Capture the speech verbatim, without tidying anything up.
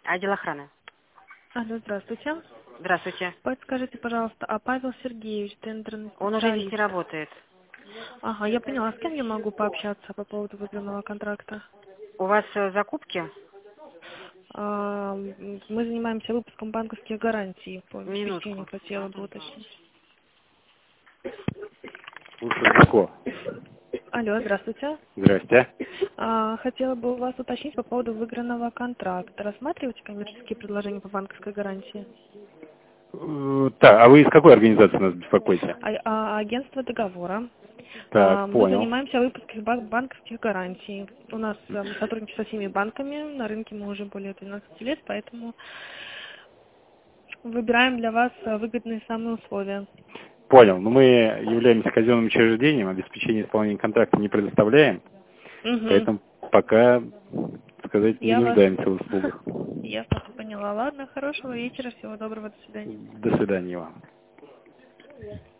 Отдел охраны. Алло, здравствуйте. Здравствуйте. Подскажите, пожалуйста, а Павел Сергеевич, тендерный Он уже здесь специалист? не работает. Ага, я поняла. С кем я могу пообщаться по поводу выданного контракта? У вас э, закупки? А, м, мы занимаемся выпуском банковских гарантий по обеспечению, Минутку. хотела бы уточнить. Слушай, Легко. Алло, здравствуйте. Здрасте. А, хотела бы у вас уточнить по поводу выигранного контракта. Рассматриваете коммерческие предложения по банковской гарантии? Э, Так, а вы из какой организации нас беспокоите? А, а, агентство договора. А, Так, мы понял. занимаемся выпуском бан- банковских гарантий. У нас а, мы сотрудничаем со всеми банками. На рынке мы уже более двенадцати лет, поэтому выбираем для вас а, выгодные самые условия. Понял. Но мы являемся казенным учреждением, обеспечение исполнения контракта не предоставляем, Угу. поэтому пока, сказать, не Я вас, нуждаемся в услугах. я вас поняла. Ладно, хорошего вечера, всего доброго, до свидания. До свидания вам.